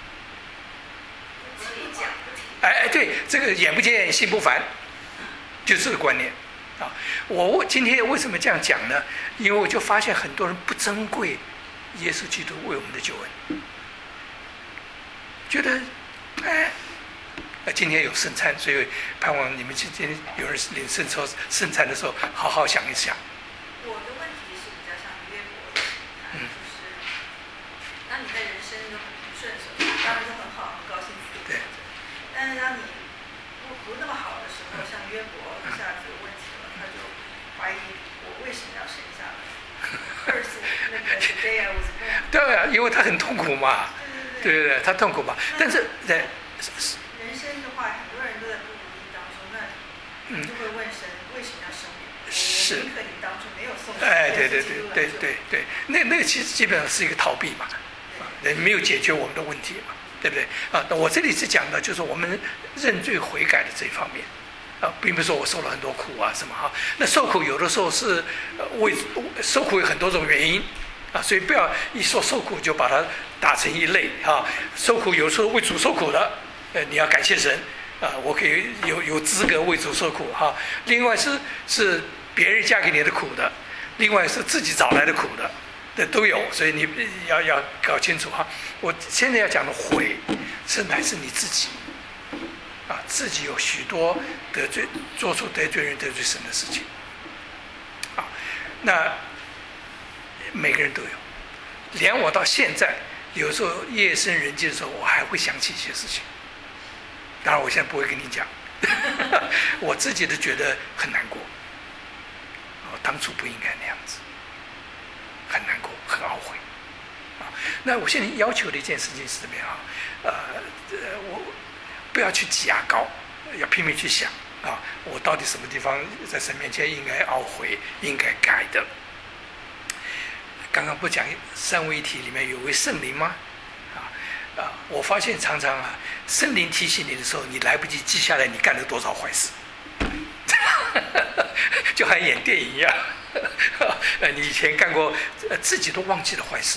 哎哎，对，这个眼不见心不烦，就这个观念啊。我今天为什么这样讲呢？因为我就发现很多人不珍贵耶稣基督为我们的救恩，觉得哎，今天有圣餐，所以盼望你们今天有人领圣餐圣餐的时候，好好想一想。 我的问题是比较像约伯的心态， 嗯就是当你在人生都很不顺手，当然都很好，很高兴自己活着。但是当你不不那么好的时候，像约伯一下子有问题了，他就怀疑我为什么要生下来 ？Curse 那个 the day I was born。 对啊，因为他很痛苦嘛，对对对，他痛苦嘛。但是在人生的话，很多人都在不如意当中，那你就会问神为什么要生我？ 是。 宁可你当初没有送。 哎，对对对对对对，那那个其实基本上是一个逃避嘛，啊，没有解决我们的问题嘛，对不对？啊，我这里是讲的就是我们认罪悔改的这一方面，啊，并不是说我受了很多苦啊什么哈。那受苦有的时候是呃为受苦有很多种原因啊，所以不要一说受苦就把它打成一类啊。受苦有时候为主受苦的，呃，你要感谢神啊，我可以有有资格为主受苦哈。另外是是别人嫁给你的苦的。另外是自己找来的苦的，这都有，所以你要要搞清楚哈。我现在要讲的悔，是乃是你自己，啊，自己有许多得罪、做出得罪人、得罪神的事情，啊，那每个人都有，连我到现在有时候夜深人静的时候，我还会想起一些事情。当然，我现在不会跟你讲，我自己都觉得很难过。当初不应该那样子，很难过，很懊悔，啊！那我现在要求的一件事情是怎么样啊？呃，我不要去挤牙膏，要拼命去想啊，我到底什么地方在神面前应该懊悔、应该改的？刚刚不讲三位一体里面有位圣灵吗？啊啊！我发现常常啊，圣灵提醒你的时候，你来不及记下来你干了多少坏事。就好像演电影一样，呃，你以前干过呃自己都忘记的坏事，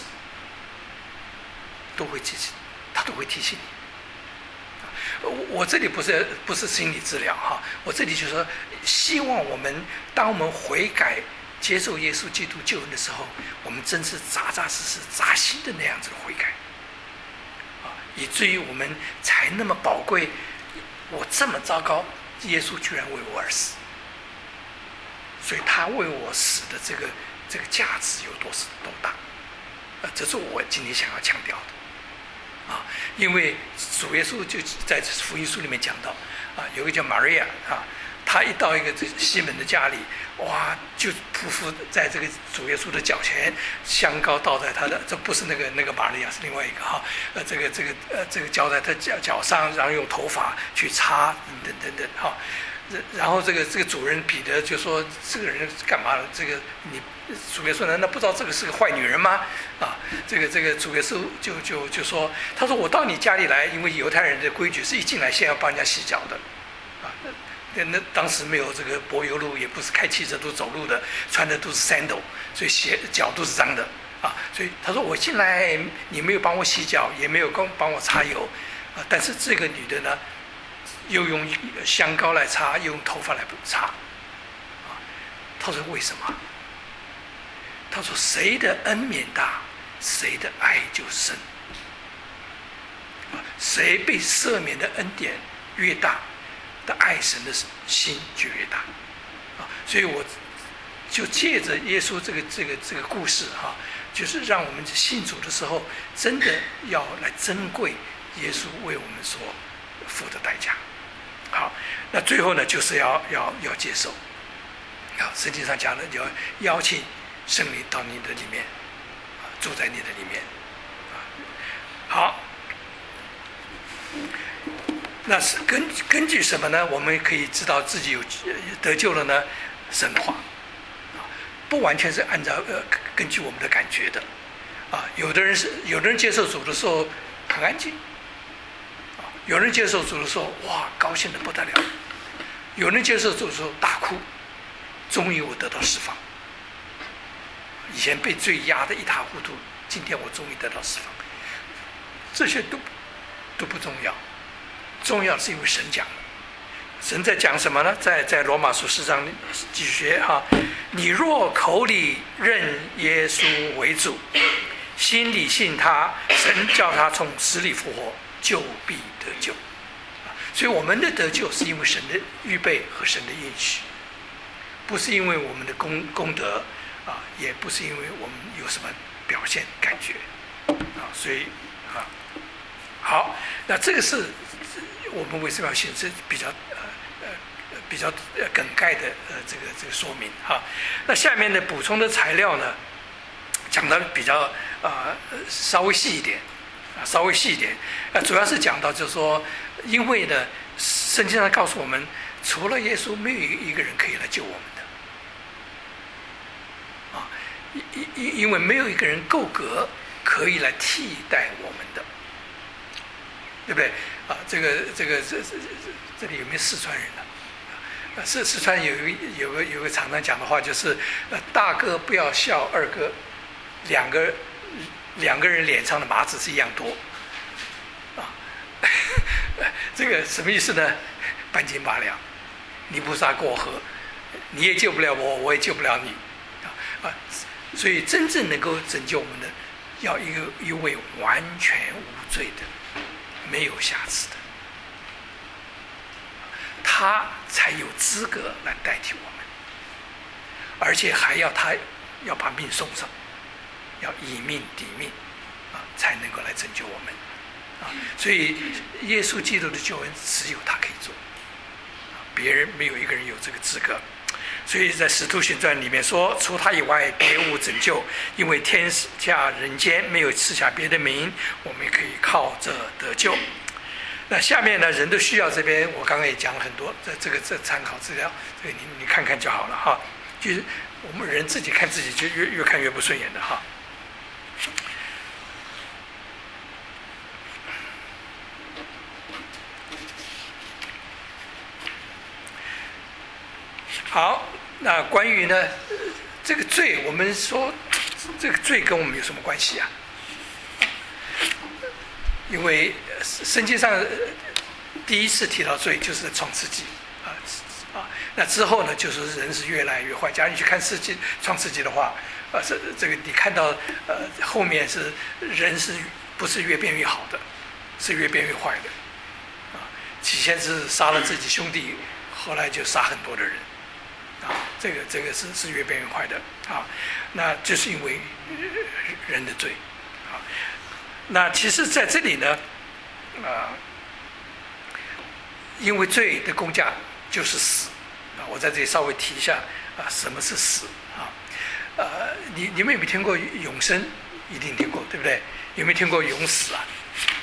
都会记起，他都会提醒你。我我这里不是不是心理治疗哈，我这里就是说，希望我们当我们悔改、接受耶稣基督救恩的时候，我们真是扎扎实实、扎心的那样子的悔改，啊，以至于我们才那么宝贵。我这么糟糕，耶稣居然为我而死。所以他为我死的这个这个价值有多多大？啊，这是我今天想要强调的，啊，因为主耶稣就在福音书里面讲到，啊，有个叫玛利亚啊， 他一到一个这西门的家里，哇，就匍匐在这个主耶稣的脚前，香膏倒在他的，这不是那个那个玛利亚，是另外一个哈，呃，这个这个呃这个浇在他脚脚上，然后用头发去擦，等等等哈。然后这个这个主人彼得就说：“这个人干嘛了？这个你主耶稣难道不知道这个是个坏女人吗？”啊，这个这个主耶稣就就就说：“他说我到你家里来，因为犹太人的规矩是一进来先要帮人家洗脚的，啊，那那当时没有这个柏油路，也不是开汽车都走路的，穿的都是 sandal， 所以鞋脚都是脏的啊。所以他说我进来，你没有帮我洗脚，也没有帮帮我擦油，啊，但是这个女的呢？”又用香膏来擦，又用头发来擦，啊，他说为什么？他说谁的恩免大，谁的爱就深，啊，谁被赦免的恩典越大，的爱神的心就越大，啊，所以我就借着耶稣这个这个这个故事哈，啊，就是让我们信主的时候，真的要来珍贵耶稣为我们所付的代价。好，那最后呢，就是要要要接受。好，圣经上讲的，要邀请圣灵到你的里面，啊，住在你的里面。啊，好，那是根根据什么呢？我们可以知道自己有得救了呢？神的话，啊，不完全是按照呃根据我们的感觉的，啊，有的人是有的人接受主的时候很安静。有人接受主的时候，哇，高兴得不得了；有人接受主的时候大哭，终于我得到释放。以前被罪压得一塌糊涂，今天我终于得到释放。这些都都不重要，重要是因为神讲了。神在讲什么呢？在在罗马书四章继续学哈，你若口里认耶稣为主，心里信他，神叫他从死里复活，就必得救。所以我们的得救是因为神的预备和神的应许，不是因为我们的功功德啊，也不是因为我们有什么表现感觉啊。所以啊，好，那这个是我们为什么要信，这比较呃呃比较梗概的呃这个这个说明哈。那下面的补充的材料呢，讲的比较啊、呃、稍微细一点。啊，稍微细一点，呃，主要是讲到就是说，因为呢，圣经上告诉我们，除了耶稣，没有一个人可以来救我们的，啊，因因因为没有一个人够格可以来替代我们的，对不对？啊，这个这个这这这里有没有四川人呢？啊，四四川有一有个有个常常讲的话，就是呃，大哥不要笑二哥，两个。两个人脸上的麻子是一样多，啊，这个什么意思呢？半斤八两，你不杀过河，你也救不了我，我也救不了你，啊，所以真正能够拯救我们的，要一个一位完全无罪的，没有瑕疵的，他才有资格来代替我们，而且还要他要把命送上。要以命抵命，啊，才能够来拯救我们，啊，所以耶稣基督的救恩只有他可以做，啊，别人没有一个人有这个资格。所以在《使徒行传》里面说，除他以外别无拯救，因为天下人间没有赐下别的名，我们可以靠着得救。那下面呢，人都需要这边，我刚刚也讲了很多，这这个这参考资料，这个你你看看就好了哈。就是我们人自己看自己，就越越看越不顺眼的哈。好，那关于呢这个罪，我们说这个罪跟我们有什么关系啊？因为圣经上第一次提到罪就是在创世纪啊啊，那之后呢，就是人是越来越坏。假如你去看世纪创世纪的话，呃，这这个你看到呃后面是人是不是越变越好的，是越变越坏的啊？起先是杀了自己兄弟，后来就杀很多的人。啊，这个这个是是越变越坏的啊，那就是因为人的罪啊。那其实在这里呢，啊，因为罪的工价就是死啊，我在这里稍微提一下啊，什么是死啊？呃，你你们有没有听过永生？一定听过，对不对？有没有听过永死啊？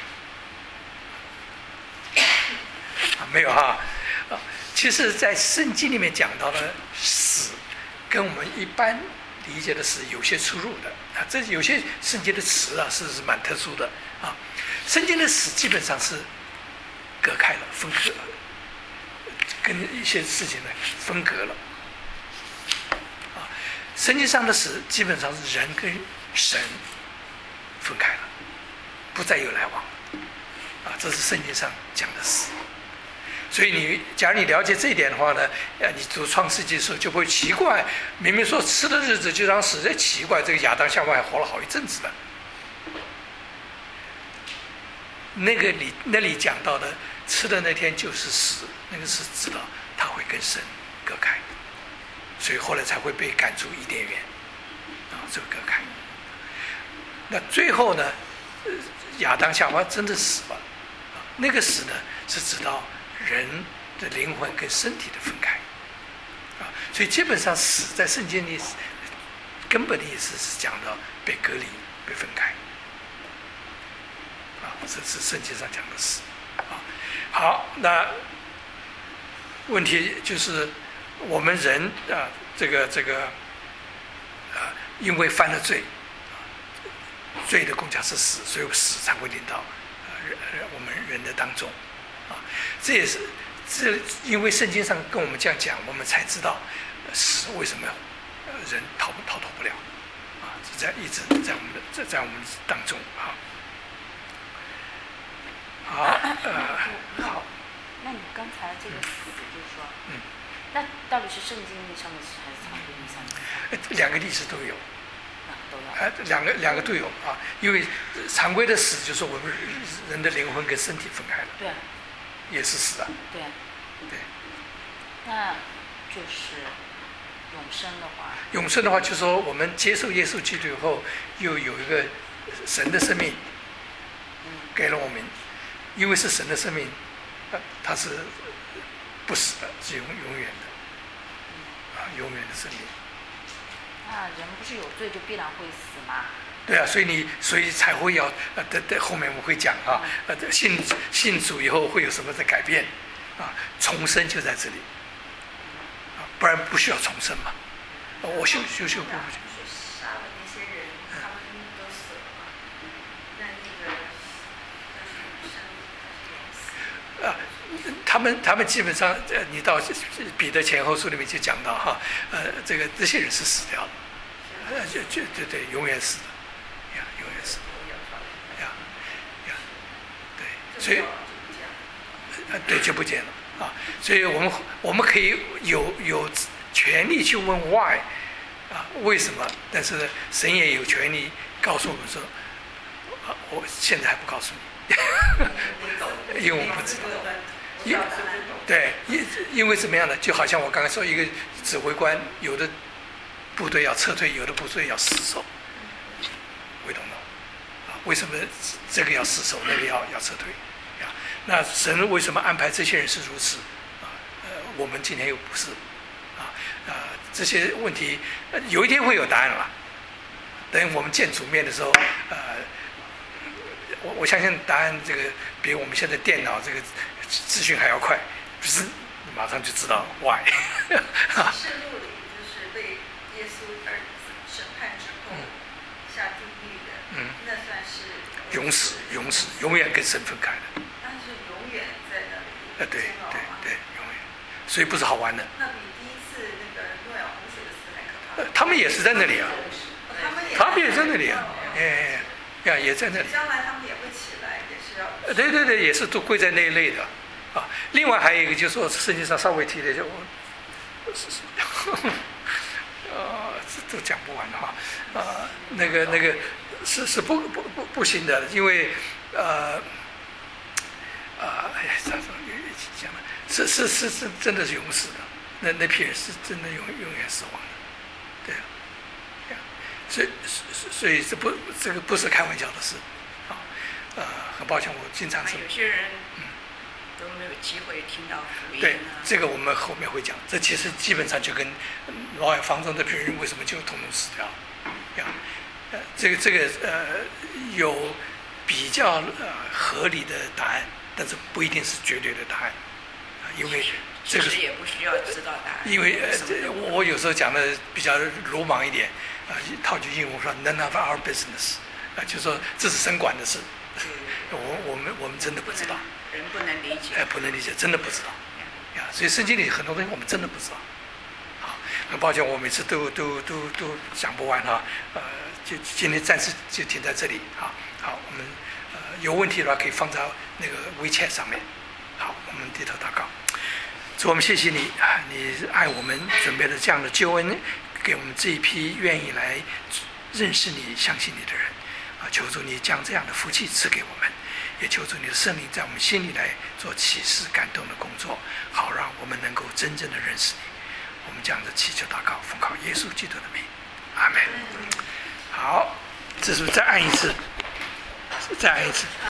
啊，没有哈。啊，其实，在圣经里面讲到的死，跟我们一般理解的死有些出入的啊。这有些圣经的词啊，是是蛮特殊的啊。圣经的死基本上是隔开了、分割了，跟一些事情呢分隔了。啊，圣经上的死基本上是人跟神分开了，不再有来往。啊，这是圣经上讲的死。所以你，假如你了解这一点的话呢，呃，你读创世纪的时候就不会奇怪，明明说吃的日子就让死，这奇怪，这个亚当夏娃还活了好一阵子的。那个里那里讲到的吃的那天就是死，那个是知道他会跟神隔开，所以后来才会被赶出伊甸园，啊，这个隔开。那最后呢，亚当夏娃真的死了，那个死呢是知道人的灵魂跟身体的分开，啊，所以基本上死在圣经里根本的意思是讲到被隔离、被分开，啊，这是圣经上讲的死，啊，好，那问题就是我们人啊，这个这个啊，因为犯了罪，罪的工价是死，所以死才会临到啊人我们人的当中。啊，这也是这，因为圣经上跟我们这样讲，我们才知道死为什么人逃逃脱不了啊，这在一直在我们的在在我们当中啊。好，呃，好。 那你刚才这个死，就是说，嗯，那到底是圣经意义上的死，还是常规意义上的死？ 两个历史都有。 都有。 呃，两个两个都有啊，因为常规的死就是我们人的灵魂跟身体分开了。 对。 也是死啊。 对。 对。 那就是永生的话。 永生的话，就是说我们接受耶稣基督以后，又有一个神的生命，给了我们，因为是神的生命，呃，它是不死的，是永永远的，啊，永远的生命。 那人不是有罪就必然会死吗？ 对啊，所以你所以才会要呃，等等后面我会讲啊，呃，信信主以后会有什么的改变啊？重生就在这里啊，不然不需要重生嘛。啊、我修修修不不。 杀了那些人，他们都死了嘛？那那个那是啊，他们他们基本上，呃，你到彼得前后书里面就讲到哈，呃，这个这些人是死掉的，呃，就就对对，永远死的。永远是，呀呀，对，所以，呃，对，就不见了啊。所以我们我们可以有有权利去问 why 啊，为什么？但是神也有权利告诉我们说，啊，我现在还不告诉你，因为我们不知道。因对，因因为怎么样呢？就好像我刚才说，一个指挥官，有的部队要撤退，有的部队要死守。we don't know 啊，为什么这个要死守，那个要要撤退呀？那神为什么安排这些人是如此啊？呃，我们今天又不是啊啊，这些问题、呃、有一天会有答案了。等我们见主面的时候，呃，我我相信答案这个比我们现在电脑这个资讯还要快，不是你马上就知道 why 啊。 圣路里就是被耶稣而审判之后。嗯下地狱的，嗯，那算是永死，永死，永远跟神分开的。 但是永远在那里。 呃，对对对，永远，所以不是好玩的。 那比第一次那个诺亚洪水的死还可怕。 呃，他们也是在那里啊。 他们也。 他们也在那里啊，哎，呀，也在那里。 将来他们也会起来，也是要。 呃，对对对，也是都归在那一类的，啊。另外还有一个就是说，圣经上稍微提的就，呃，这都讲不完哈，啊，那个那个是是不不不不行的，因为呃，啊，哎呀，咋说讲呢？是是是是真的是永死的，那那批人是真的永永远死亡的，对啊，所以所以这不这个不是开玩笑的事，啊，呃，很抱歉，我经常是。 有些人， 都没有机会听到福音对， 啊。 这个我们后面会讲。这其实基本上就跟挪亚方舟的别人为什么就统统死掉，呀，呃，这个这个呃有比较呃合理的答案，但是不一定是绝对的答案，啊，因为这个其实也不需要知道答案。 因为呃什么都我我有时候讲的比较鲁莽一点，啊，套句英文说 none of our business， 啊，就是说这是神管的事，我我们我们真的不知道。 人不能理解。 哎，不能理解，真的不知道，呀，所以圣经里很多东西我们真的不知道。好，很抱歉，我每次都都都都讲不完哈，呃，就今天暂时就停在这里，好，好，我们呃有问题的话可以放在那个 WeChat 上面。好，我们低头祷告，主，我们谢谢你啊，你爱我们，准备了这样的救恩，给我们这一批愿意来认识你、相信你的人，啊，求主你将这样的福气赐给我们。也求主你的圣灵在我们心里来做启示感动的工作，好让我们能够真正的认识你。我们这样的祈求祷告，奉靠耶稣基督的名，阿门。好，这是不是再按一次？再按一次。